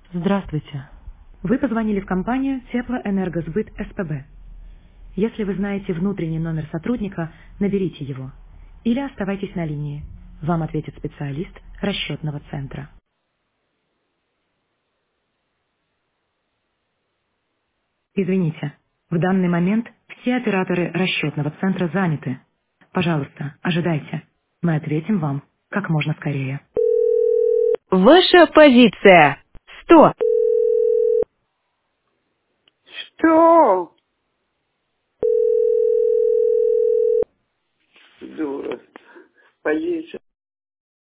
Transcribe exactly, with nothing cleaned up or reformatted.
Здравствуйте. Вы позвонили в компанию Теплоэнергосбыт СПБ. Если вы знаете внутренний номер сотрудника, наберите его. Или оставайтесь на линии. Вам ответит специалист расчетного центра. Извините, в данный момент все операторы расчетного центра заняты. Пожалуйста, ожидайте. Мы ответим вам как можно скорее. Ваша позиция. сто. Что? Дура. Позиция.